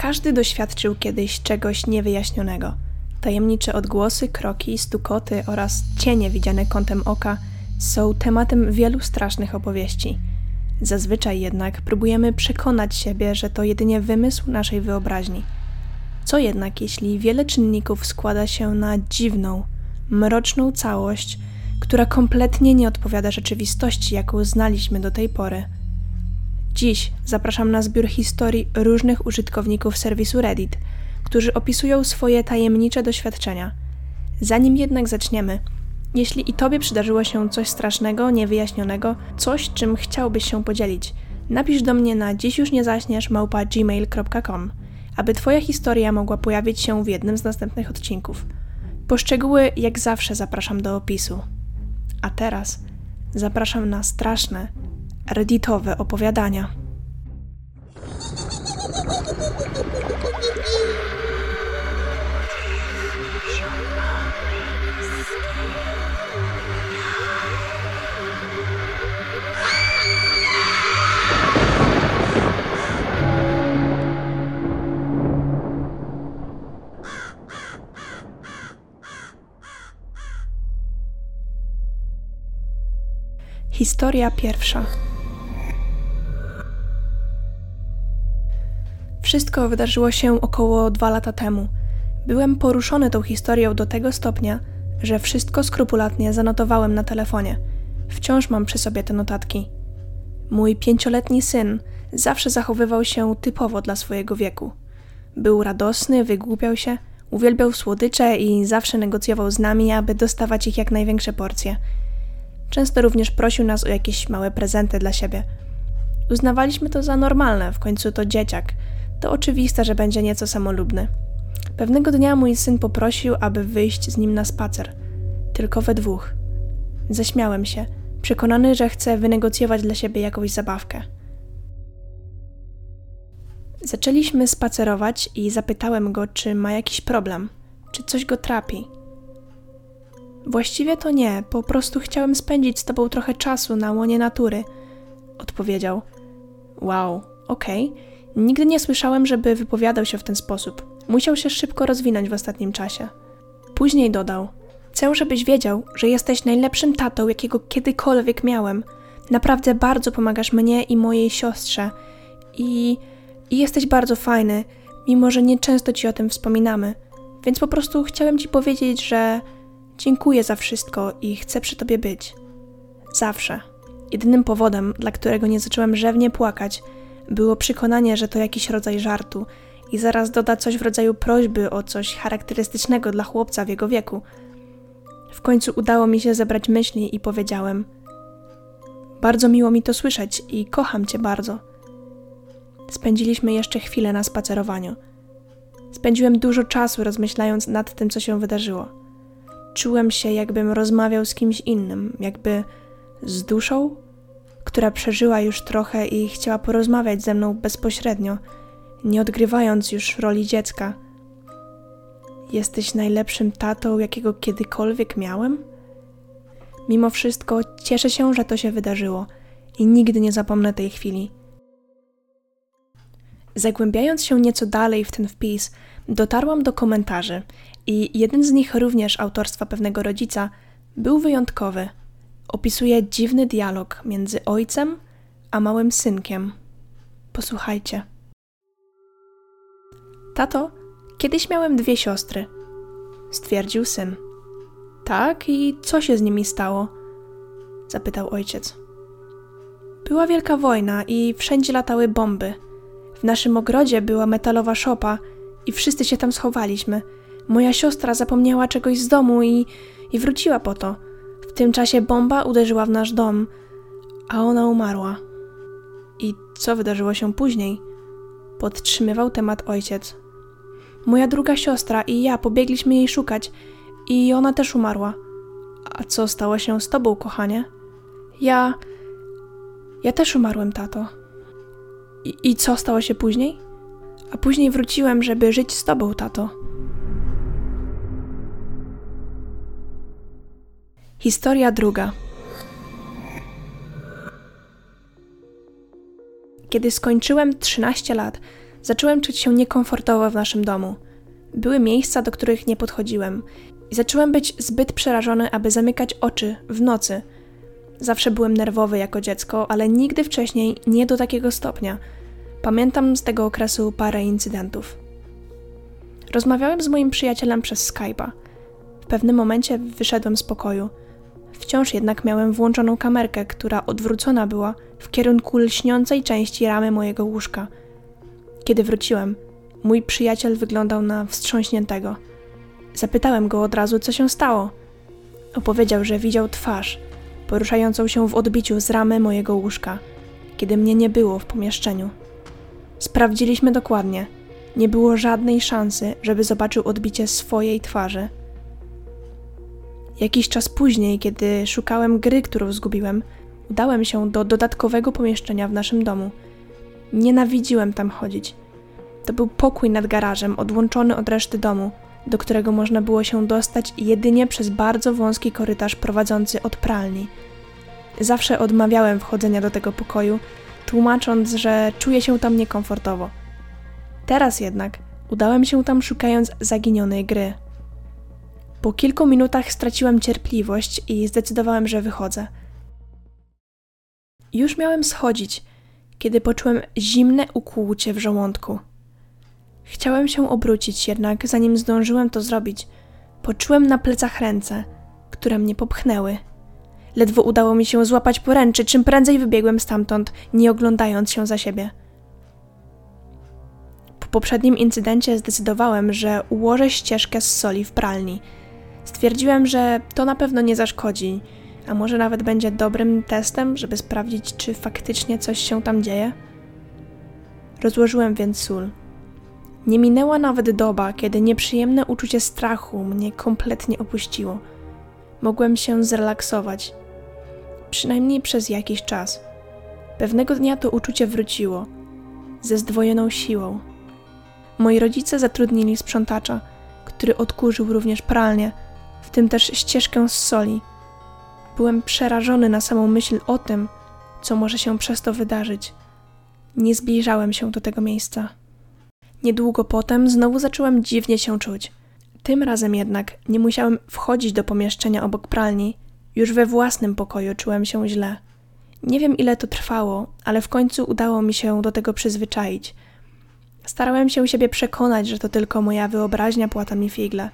Każdy doświadczył kiedyś czegoś niewyjaśnionego. Tajemnicze odgłosy, kroki, stukoty oraz cienie widziane kątem oka są tematem wielu strasznych opowieści. Zazwyczaj jednak próbujemy przekonać siebie, że to jedynie wymysł naszej wyobraźni. Co jednak, jeśli wiele czynników składa się na dziwną, mroczną całość, która kompletnie nie odpowiada rzeczywistości, jaką znaliśmy do tej pory? Dziś zapraszam na zbiór historii różnych użytkowników serwisu Reddit, którzy opisują swoje tajemnicze doświadczenia. Zanim jednak zaczniemy, jeśli i Tobie przydarzyło się coś strasznego, niewyjaśnionego, coś, czym chciałbyś się podzielić, napisz do mnie na dziśjużniezaśniesz@gmail.com, aby Twoja historia mogła pojawić się w jednym z następnych odcinków. Po szczegóły, jak zawsze, zapraszam do opisu. A teraz zapraszam na straszne, redditowe opowiadania. Historia pierwsza. Wszystko wydarzyło się około 2 lata temu. Byłem poruszony tą historią do tego stopnia, że wszystko skrupulatnie zanotowałem na telefonie. Wciąż mam przy sobie te notatki. Mój 5-letni syn zawsze zachowywał się typowo dla swojego wieku. Był radosny, wygłupiał się, uwielbiał słodycze i zawsze negocjował z nami, aby dostawać ich jak największe porcje. Często również prosił nas o jakieś małe prezenty dla siebie. Uznawaliśmy to za normalne, w końcu to dzieciak. To oczywiste, że będzie nieco samolubny. Pewnego dnia mój syn poprosił, aby wyjść z nim na spacer. Tylko we dwóch. Zaśmiałem się, przekonany, że chce wynegocjować dla siebie jakąś zabawkę. Zaczęliśmy spacerować i zapytałem go, czy ma jakiś problem, czy coś go trapi. Właściwie to nie, po prostu chciałem spędzić z tobą trochę czasu na łonie natury, odpowiedział. Wow, okej. Nigdy nie słyszałem, żeby wypowiadał się w ten sposób. Musiał się szybko rozwinąć w ostatnim czasie. Później dodał. Chcę, żebyś wiedział, że jesteś najlepszym tatą, jakiego kiedykolwiek miałem. Naprawdę bardzo pomagasz mnie i mojej siostrze. I jesteś bardzo fajny, mimo że nieczęsto ci o tym wspominamy. Więc po prostu chciałem ci powiedzieć, że dziękuję za wszystko i chcę przy tobie być. Zawsze. Jedynym powodem, dla którego nie zacząłem rzewnie płakać, było przekonanie, że to jakiś rodzaj żartu i zaraz doda coś w rodzaju prośby o coś charakterystycznego dla chłopca w jego wieku. W końcu udało mi się zebrać myśli i powiedziałem: bardzo miło mi to słyszeć i kocham cię bardzo. Spędziliśmy jeszcze chwilę na spacerowaniu. Spędziłem dużo czasu rozmyślając nad tym, co się wydarzyło. Czułem się, jakbym rozmawiał z kimś innym, jakby z duszą, która przeżyła już trochę i chciała porozmawiać ze mną bezpośrednio, nie odgrywając już roli dziecka. Jesteś najlepszym tatą, jakiego kiedykolwiek miałem? Mimo wszystko cieszę się, że to się wydarzyło i nigdy nie zapomnę tej chwili. Zagłębiając się nieco dalej w ten wpis, dotarłam do komentarzy i jeden z nich, również autorstwa pewnego rodzica, był wyjątkowy. Opisuje dziwny dialog między ojcem a małym synkiem. Posłuchajcie. Tato, kiedyś miałem 2 siostry, stwierdził syn. Tak, i co się z nimi stało? Zapytał ojciec. Była wielka wojna i wszędzie latały bomby. W naszym ogrodzie była metalowa szopa i wszyscy się tam schowaliśmy. Moja siostra zapomniała czegoś z domu i wróciła po to. W tym czasie bomba uderzyła w nasz dom, a ona umarła. I co wydarzyło się później? Podtrzymywał temat ojciec. Moja druga siostra i ja pobiegliśmy jej szukać i ona też umarła. A co stało się z tobą, kochanie? Ja też umarłem, tato. I co stało się później? A później wróciłem, żeby żyć z tobą, tato. Historia druga. Kiedy skończyłem 13 lat, Zacząłem czuć się niekomfortowo w naszym domu. Były miejsca, do których nie podchodziłem i zacząłem być zbyt przerażony, aby zamykać oczy w nocy. Zawsze byłem nerwowy jako dziecko, ale nigdy wcześniej nie do takiego stopnia. Pamiętam z tego okresu parę incydentów. Rozmawiałem z moim przyjacielem przez Skype'a. W pewnym momencie wyszedłem z pokoju. Wciąż jednak miałem włączoną kamerkę, która odwrócona była w kierunku lśniącej części ramy mojego łóżka. Kiedy wróciłem, mój przyjaciel wyglądał na wstrząśniętego. Zapytałem go od razu, co się stało. Opowiedział, że widział twarz, poruszającą się w odbiciu z ramy mojego łóżka, kiedy mnie nie było w pomieszczeniu. Sprawdziliśmy dokładnie. Nie było żadnej szansy, żeby zobaczył odbicie swojej twarzy. Jakiś czas później, kiedy szukałem gry, którą zgubiłem, udałem się do dodatkowego pomieszczenia w naszym domu. Nienawidziłem tam chodzić. To był pokój nad garażem, odłączony od reszty domu, do którego można było się dostać jedynie przez bardzo wąski korytarz prowadzący od pralni. Zawsze odmawiałem wchodzenia do tego pokoju, tłumacząc, że czuję się tam niekomfortowo. Teraz jednak udałem się tam szukając zaginionej gry. Po kilku minutach straciłem cierpliwość i zdecydowałem, że wychodzę. Już miałem schodzić, kiedy poczułem zimne ukłucie w żołądku. Chciałem się obrócić, jednak zanim zdążyłem to zrobić, poczułem na plecach ręce, które mnie popchnęły. Ledwo udało mi się złapać poręczy, czym prędzej wybiegłem stamtąd, nie oglądając się za siebie. Po poprzednim incydencie zdecydowałem, że ułożę ścieżkę z soli w pralni. Stwierdziłem, że to na pewno nie zaszkodzi, a może nawet będzie dobrym testem, żeby sprawdzić, czy faktycznie coś się tam dzieje. Rozłożyłem więc sól. Nie minęła nawet doba, kiedy nieprzyjemne uczucie strachu mnie kompletnie opuściło. Mogłem się zrelaksować. Przynajmniej przez jakiś czas. Pewnego dnia to uczucie wróciło. Ze zdwojoną siłą. Moi rodzice zatrudnili sprzątacza, który odkurzył również pralnię, w tym też ścieżkę z soli. Byłem przerażony na samą myśl o tym, co może się przez to wydarzyć. Nie zbliżałem się do tego miejsca. Niedługo potem znowu zacząłem dziwnie się czuć. Tym razem jednak nie musiałem wchodzić do pomieszczenia obok pralni. Już we własnym pokoju czułem się źle. Nie wiem, ile to trwało, ale w końcu udało mi się do tego przyzwyczaić. Starałem się siebie przekonać, że to tylko moja wyobraźnia płata mi figle.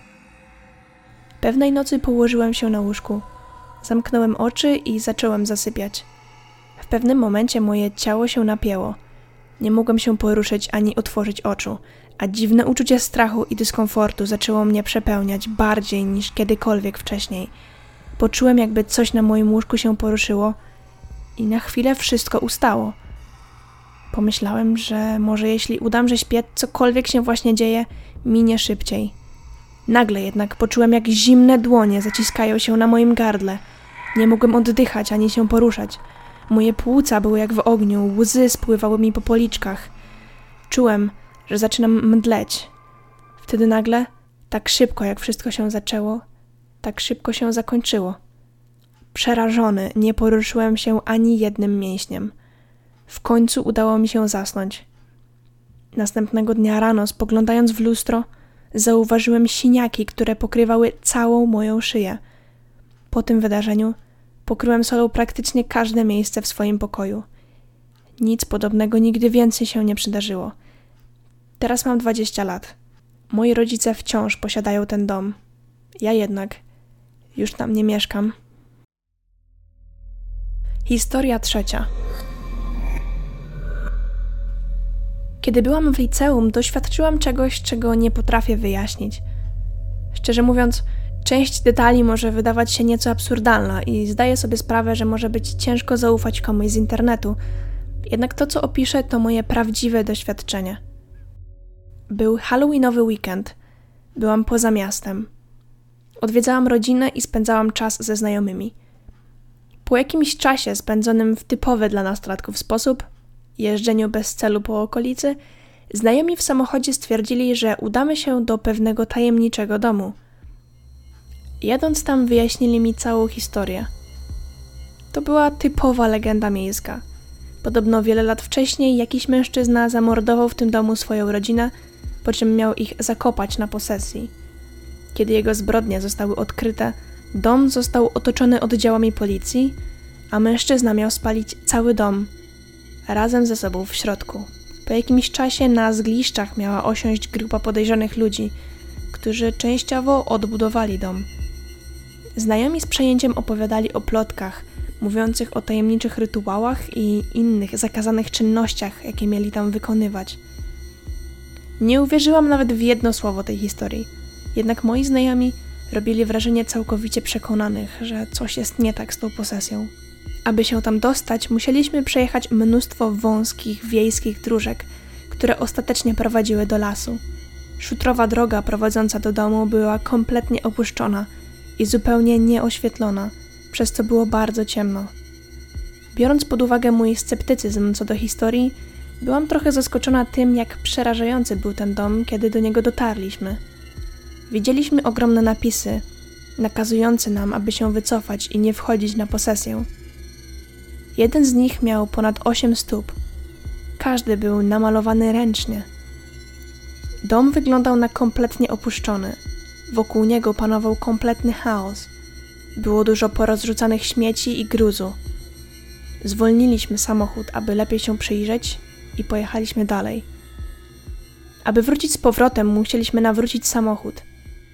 Pewnej nocy położyłem się na łóżku. Zamknąłem oczy i zacząłem zasypiać. W pewnym momencie moje ciało się napięło. Nie mogłem się poruszyć ani otworzyć oczu, a dziwne uczucie strachu i dyskomfortu zaczęło mnie przepełniać bardziej niż kiedykolwiek wcześniej. Poczułem, jakby coś na moim łóżku się poruszyło i na chwilę wszystko ustało. Pomyślałem, że może jeśli udam, że śpię, cokolwiek się właśnie dzieje, minie szybciej. Nagle jednak poczułem, jak zimne dłonie zaciskają się na moim gardle. Nie mogłem oddychać ani się poruszać. Moje płuca były jak w ogniu, łzy spływały mi po policzkach. Czułem, że zaczynam mdleć. Wtedy nagle, tak szybko jak wszystko się zaczęło, tak szybko się zakończyło. Przerażony, nie poruszyłem się ani jednym mięśniem. W końcu udało mi się zasnąć. Następnego dnia rano, spoglądając w lustro, zauważyłem siniaki, które pokrywały całą moją szyję. Po tym wydarzeniu pokryłem solą praktycznie każde miejsce w swoim pokoju. Nic podobnego nigdy więcej się nie przydarzyło. Teraz mam 20 lat. Moi rodzice wciąż posiadają ten dom. Ja jednak już tam nie mieszkam. Historia trzecia. Kiedy byłam w liceum, doświadczyłam czegoś, czego nie potrafię wyjaśnić. Szczerze mówiąc, część detali może wydawać się nieco absurdalna i zdaję sobie sprawę, że może być ciężko zaufać komuś z internetu. Jednak to, co opiszę, to moje prawdziwe doświadczenie. Był halloweenowy weekend. Byłam poza miastem. Odwiedzałam rodzinę i spędzałam czas ze znajomymi. Po jakimś czasie spędzonym w typowy dla nastolatków sposób, jeżdżeniu bez celu po okolicy, znajomi w samochodzie stwierdzili, że udamy się do pewnego tajemniczego domu. Jadąc tam, wyjaśnili mi całą historię. To była typowa legenda miejska. Podobno wiele lat wcześniej jakiś mężczyzna zamordował w tym domu swoją rodzinę, po czym miał ich zakopać na posesji. Kiedy jego zbrodnie zostały odkryte, dom został otoczony oddziałami policji, a mężczyzna miał spalić cały dom, razem ze sobą w środku. Po jakimś czasie na zgliszczach miała osiąść grupa podejrzanych ludzi, którzy częściowo odbudowali dom. Znajomi z przejęciem opowiadali o plotkach, mówiących o tajemniczych rytuałach i innych zakazanych czynnościach, jakie mieli tam wykonywać. Nie uwierzyłam nawet w jedno słowo tej historii, jednak moi znajomi robili wrażenie całkowicie przekonanych, że coś jest nie tak z tą posesją. Aby się tam dostać, musieliśmy przejechać mnóstwo wąskich, wiejskich dróżek, które ostatecznie prowadziły do lasu. Szutrowa droga prowadząca do domu była kompletnie opuszczona i zupełnie nieoświetlona, przez co było bardzo ciemno. Biorąc pod uwagę mój sceptycyzm co do historii, byłam trochę zaskoczona tym, jak przerażający był ten dom, kiedy do niego dotarliśmy. Widzieliśmy ogromne napisy, nakazujące nam, aby się wycofać i nie wchodzić na posesję. Jeden z nich miał ponad 8 stóp. Każdy był namalowany ręcznie. Dom wyglądał na kompletnie opuszczony. Wokół niego panował kompletny chaos. Było dużo porozrzucanych śmieci i gruzu. Zwolniliśmy samochód, aby lepiej się przyjrzeć i pojechaliśmy dalej. Aby wrócić z powrotem, musieliśmy nawrócić samochód.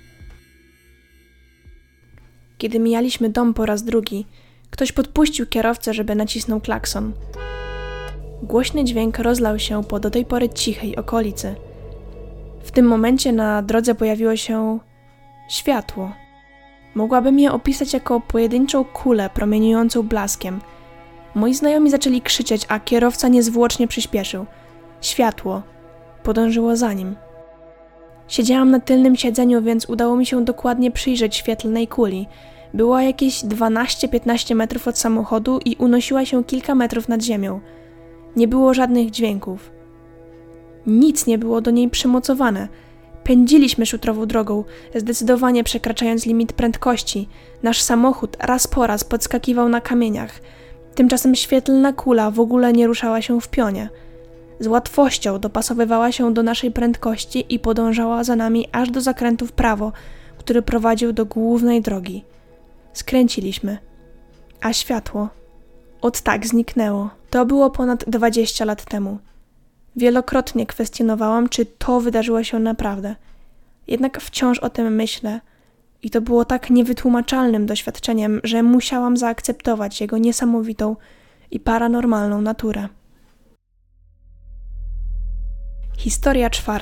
Kiedy mijaliśmy dom po raz drugi, ktoś podpuścił kierowcę, żeby nacisnął klakson. Głośny dźwięk rozlał się po do tej pory cichej okolicy. W tym momencie na drodze pojawiło się światło. Mogłabym je opisać jako pojedynczą kulę promieniującą blaskiem. Moi znajomi zaczęli krzyczeć, a kierowca niezwłocznie przyspieszył. Światło podążyło za nim. Siedziałam na tylnym siedzeniu, więc udało mi się dokładnie przyjrzeć świetlnej kuli. Była jakieś 12-15 metrów od samochodu i unosiła się kilka metrów nad ziemią. Nie było żadnych dźwięków. Nic nie było do niej przymocowane. Pędziliśmy szutrową drogą, zdecydowanie przekraczając limit prędkości. Nasz samochód raz po raz podskakiwał na kamieniach. Tymczasem świetlna kula w ogóle nie ruszała się w pionie. Z łatwością dopasowywała się do naszej prędkości i podążała za nami aż do zakrętu w prawo, który prowadził do głównej drogi. Skręciliśmy, a światło od tak zniknęło. To było ponad 20 lat temu. Wielokrotnie kwestionowałam, czy to wydarzyło się naprawdę. Jednak wciąż o tym myślę i to było tak niewytłumaczalnym doświadczeniem, że musiałam zaakceptować jego niesamowitą i paranormalną naturę. Historia 4.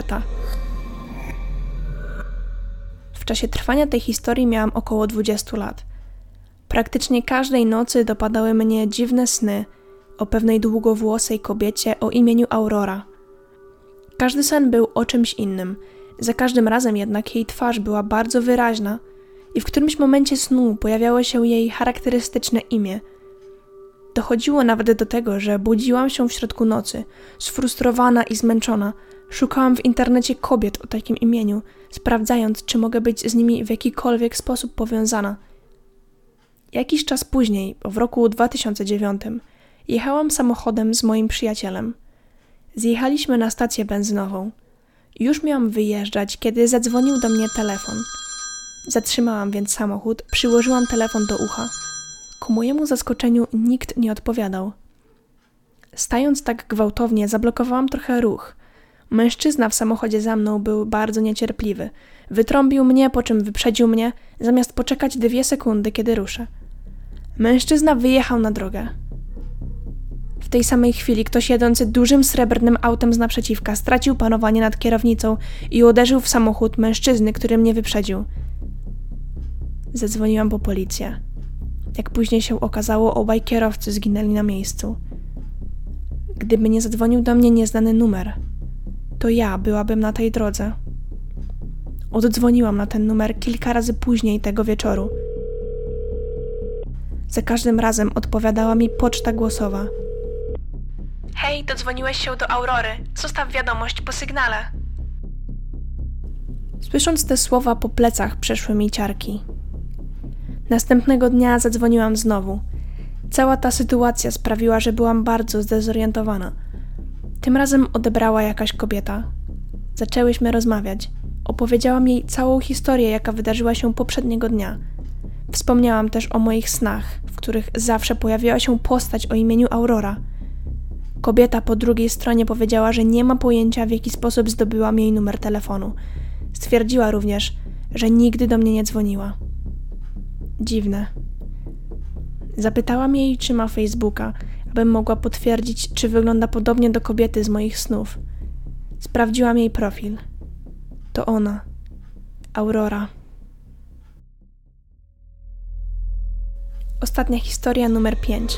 W czasie trwania tej historii miałam około 20 lat. Praktycznie każdej nocy dopadały mnie dziwne sny o pewnej długowłosej kobiecie o imieniu Aurora. Każdy sen był o czymś innym, za każdym razem jednak jej twarz była bardzo wyraźna i w którymś momencie snu pojawiało się jej charakterystyczne imię. Dochodziło nawet do tego, że budziłam się w środku nocy, sfrustrowana i zmęczona. Szukałam w internecie kobiet o takim imieniu, sprawdzając, czy mogę być z nimi w jakikolwiek sposób powiązana. Jakiś czas później, w roku 2009, jechałam samochodem z moim przyjacielem. Zjechaliśmy na stację benzynową. Już miałam wyjeżdżać, kiedy zadzwonił do mnie telefon. Zatrzymałam więc samochód, przyłożyłam telefon do ucha. Ku mojemu zaskoczeniu nikt nie odpowiadał. Stając tak gwałtownie, zablokowałam trochę ruch. Mężczyzna w samochodzie za mną był bardzo niecierpliwy. Wytrąbił mnie, po czym wyprzedził mnie, zamiast poczekać 2 sekundy, kiedy ruszę. Mężczyzna wyjechał na drogę. W tej samej chwili ktoś jadący dużym srebrnym autem z naprzeciwka stracił panowanie nad kierownicą i uderzył w samochód mężczyzny, który mnie wyprzedził. Zadzwoniłam po policję. Jak później się okazało, obaj kierowcy zginęli na miejscu. Gdyby nie zadzwonił do mnie nieznany numer, to ja byłabym na tej drodze. Oddzwoniłam na ten numer kilka razy później tego wieczoru. Za każdym razem odpowiadała mi poczta głosowa. Hej, dodzwoniłeś się do Aurory. Zostaw wiadomość po sygnale. Słysząc te słowa, po plecach przeszły mi ciarki. Następnego dnia zadzwoniłam znowu. Cała ta sytuacja sprawiła, że byłam bardzo zdezorientowana. Tym razem odebrała jakaś kobieta. Zaczęłyśmy rozmawiać. Opowiedziałam jej całą historię, jaka wydarzyła się poprzedniego dnia. Wspomniałam też o moich snach, w których zawsze pojawiała się postać o imieniu Aurora. Kobieta po drugiej stronie powiedziała, że nie ma pojęcia, w jaki sposób zdobyłam jej numer telefonu. Stwierdziła również, że nigdy do mnie nie dzwoniła. Dziwne. Zapytałam jej, czy ma Facebooka, abym mogła potwierdzić, czy wygląda podobnie do kobiety z moich snów. Sprawdziłam jej profil. To ona. Aurora. Ostatnia historia numer 5.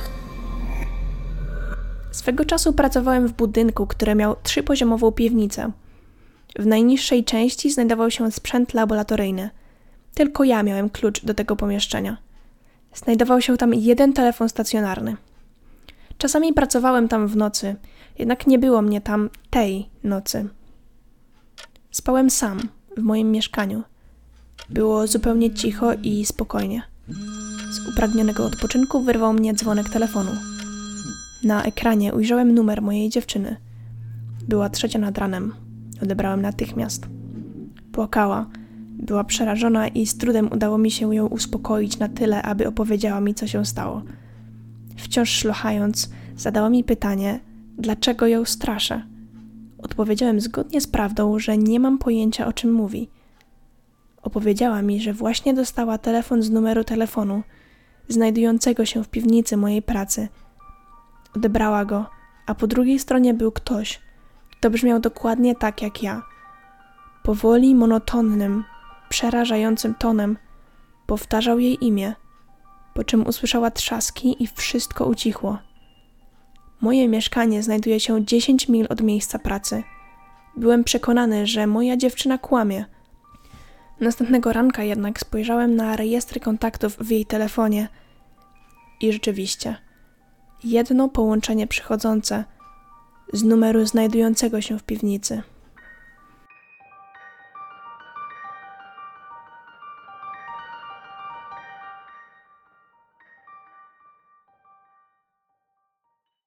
Swego czasu pracowałem w budynku, który miał 3-poziomową piwnicę. W najniższej części znajdował się sprzęt laboratoryjny. Tylko ja miałem klucz do tego pomieszczenia. Znajdował się tam jeden telefon stacjonarny. Czasami pracowałem tam w nocy, jednak nie było mnie tam tej nocy. Spałem sam w moim mieszkaniu. Było zupełnie cicho i spokojnie. Z upragnionego odpoczynku wyrwał mnie dzwonek telefonu. Na ekranie ujrzałem numer mojej dziewczyny. Była 3 nad ranem. Odebrałem natychmiast. Płakała. Była przerażona i z trudem udało mi się ją uspokoić na tyle, aby opowiedziała mi, co się stało. Wciąż szlochając, zadała mi pytanie, dlaczego ją straszę. Odpowiedziałem zgodnie z prawdą, że nie mam pojęcia, o czym mówi. Opowiedziała mi, że właśnie dostała telefon z numeru telefonu, znajdującego się w piwnicy mojej pracy. Odebrała go, a po drugiej stronie był ktoś, kto brzmiał dokładnie tak jak ja. Powoli, monotonnym, przerażającym tonem powtarzał jej imię, po czym usłyszała trzaski i wszystko ucichło. Moje mieszkanie znajduje się 10 mil od miejsca pracy. Byłem przekonany, że moja dziewczyna kłamie. Następnego ranka jednak spojrzałem na rejestry kontaktów w jej telefonie i rzeczywiście, jedno połączenie przychodzące z numeru znajdującego się w piwnicy.